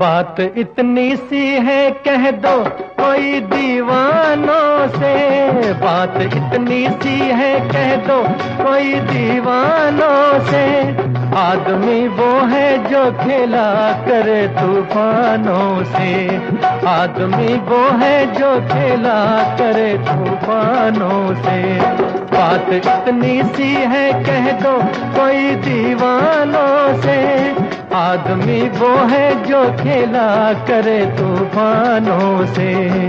बात इतनी सी है कह दो कोई दीवानों से, बात इतनी सी है कह दो कोई दीवानों से। आदमी वो है जो खेला करे तूफानों से, आदमी वो है जो खेला करे तूफानों से। बात इतनी सी है कह दो कोई दीवानों से, आदमी वो है जो खेला करे तूफानों से।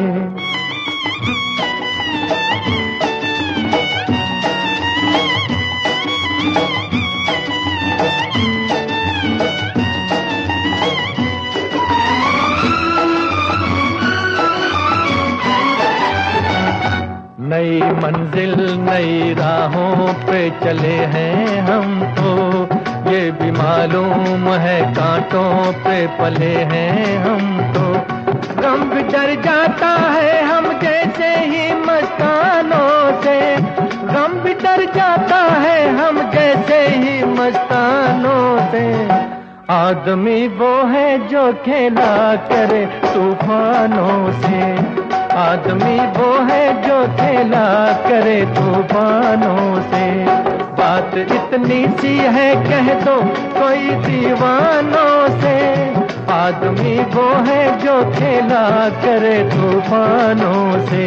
नई मंजिल नई राहों पे चले हैं हम तो, ये भी मालूम है कांटों पे पले हैं हम तो। गम भी डर जाता है हम जैसे ही मस्तानों से, गम भी डर जाता है हम जैसे ही मस्तानों से। आदमी वो है जो खेला करे तूफानों से, आदमी वो है जो खेला करे तूफानों से। बात इतनी सी है कह दो कोई दीवानों से, आदमी वो है जो खेला करे तूफानों से।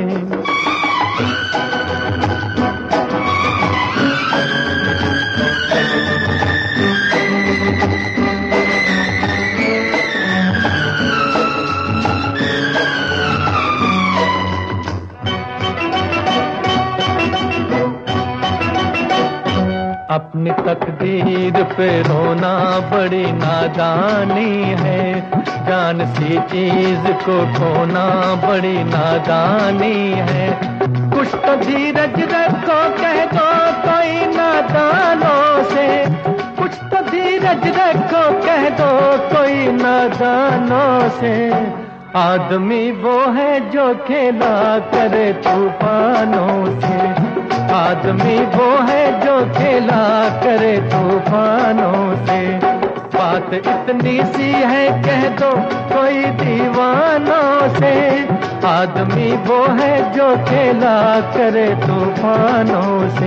अपनी तकदीर पे रोना बड़ी नादानी है, जान सी चीज को खोना बड़ी नादानी है। कुछ तो धीरज रखो कह दो कोई नादानों से, कुछ तो धीरज रखो कह दो कोई नादानों से। आदमी वो है जो खेला करे तूफानों से, आदमी वो है जो खेला करे तूफानों से। बात इतनी सी है कह दो कोई दीवानों से, आदमी वो है जो खेला करे तूफानों से।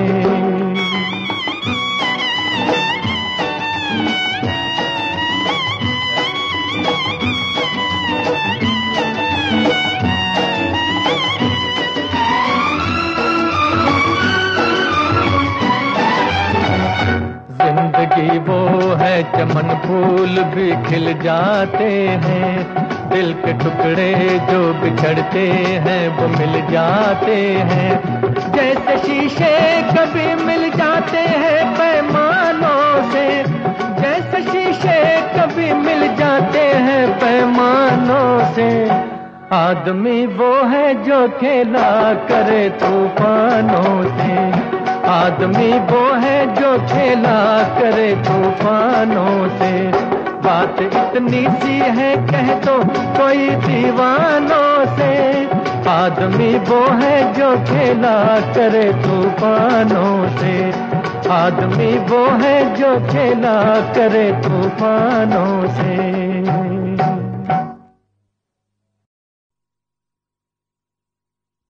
जिंदगी वो है चमन फूल भी खिल जाते हैं, दिल के टुकड़े जो बिछड़ते हैं वो मिल जाते हैं। जैसे शीशे कभी मिल जाते हैं पैमानों से, जैसे शीशे कभी मिल जाते हैं पैमानों से। आदमी वो है जो खेला करे तूफानों से, आदमी वो है जो खेला करे तूफानों से। बात इतनी सी है कह दो कोई दीवानों से, आदमी वो है जो खेला करे तूफानों से। आदमी वो है जो खेला करे तूफानों से।